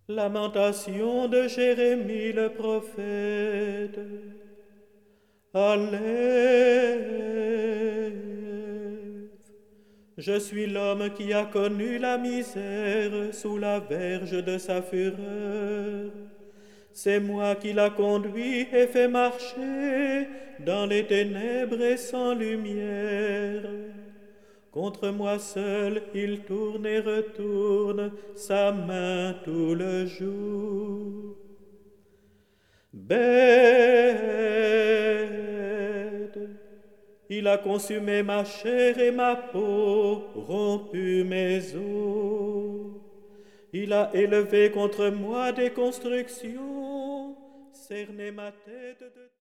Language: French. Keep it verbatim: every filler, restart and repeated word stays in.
Lamentation de Jérémie le prophète. Allez, je suis l'homme qui a connu la misère sous la verge de sa fureur. C'est moi qui l'a conduit et fait marcher dans les ténèbres et sans lumière. Contre moi seul, il tourne et retourne sa main tout le jour. Bête, il a consumé ma chair et ma peau, rompu mes os. Il a élevé contre moi des constructions, cerné ma tête de